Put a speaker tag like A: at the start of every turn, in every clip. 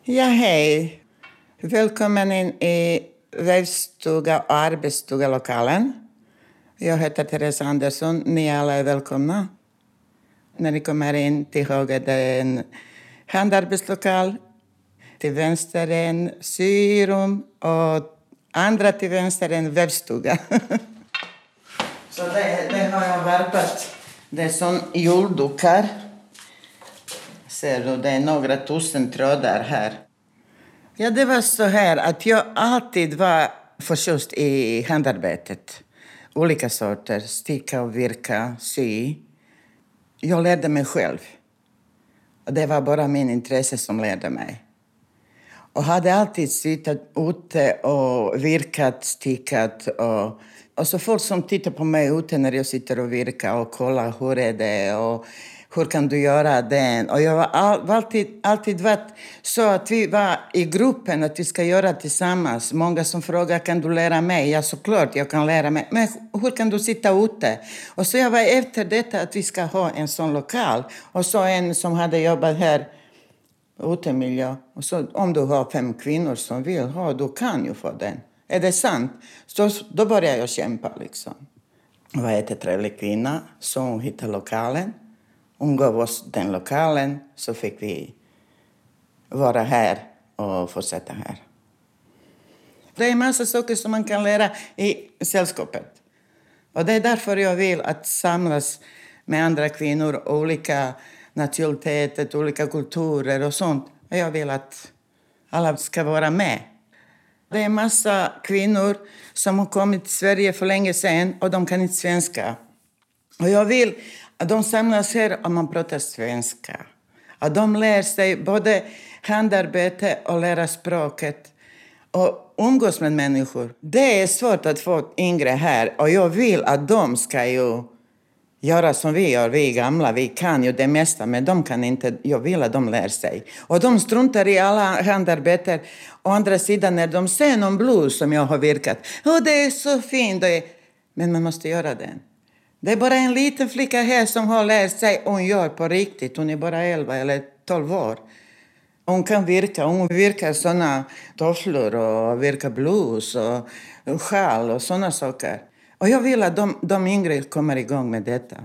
A: Ja, hej. Välkommen in i vävstuga och arbetsstuga-lokalen. Jag heter Therese Andersson. Ni alla är välkomna. När ni kommer in till höger, det är en handarbetslokal. Till vänster är en syrum och andra till vänster är en vävstuga. Så det har jag värpat. Det är som juldukar. Ser du, det är några tusen trådar här. Ja, det var så här att jag alltid var förtjust i handarbetet. Olika sorter, sticka och virka, sy. Jag lärde mig själv. Och det var bara min intresse som lärde mig. Och hade alltid suttit ute och virkat, stickat. Och så folk som tittar på mig ute när jag sitter och virkar och kollar hur är det och hur kan du göra det. Och jag var alltid varit så att vi var i gruppen att vi ska göra tillsammans. Många som frågar, kan du lära mig? Ja, såklart jag kan lära mig. Men hur kan du sitta ute? Och så jag var efter detta att vi ska ha en sån lokal. Och så en som hade jobbat här utemiljö. Och så om du har 5 kvinnor som vill ha, då kan ju få den. Är det sant? Så då började jag kämpa liksom. Det var en trevlig kvinna, så hon hittade lokalen. Hon gav oss den lokalen, så fick vi vara här och fortsätta här. Det är en massa saker som man kan lära i sällskapet. Och det är därför jag vill att samlas med andra kvinnor, olika nationaliteter, olika kulturer och sånt. Och jag vill att alla ska vara med. Det är en massa kvinnor som har kommit till Sverige för länge sedan och de kan inte svenska. Och jag vill att de samlas här och man pratar svenska. Att de lär sig både handarbete och lära språket och umgås med människor. Det är svårt att få yngre här och jag vill att de ska ju göra som vi gör. Vi är gamla, vi kan ju det mesta, men de kan inte. Jag vill att de lär sig. Och de struntar i alla handarbeten. Å andra sidan, när de ser någon blus som jag har virkat. Det är så fint. Men man måste göra det. Det är bara en liten flicka här som har lärt sig. Hon gör på riktigt. Hon är bara 11 eller 12 år. Hon kan virka. Hon virkar såna tofflor och virkar blus och sjal och såna saker. Och jag vill att de yngre kommer igång med detta.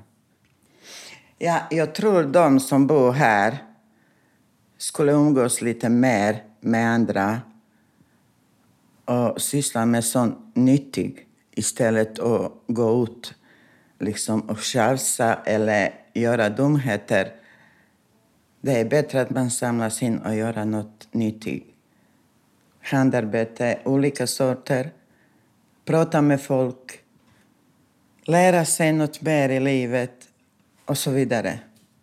A: Ja, jag tror de som bor här skulle umgås lite mer med andra och syssla med sånt nyttigt istället att gå ut liksom och tjafsa eller göra dumheter. Det är bättre att man samlas in och gör något nyttigt. Handarbete, olika sorter, prata med folk, lära sig något mer i livet och så vidare.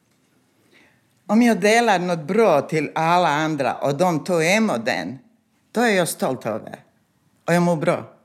A: Om jag delar något bra till alla andra och de tar emot den, då är jag stolt över. Och jag mår bra.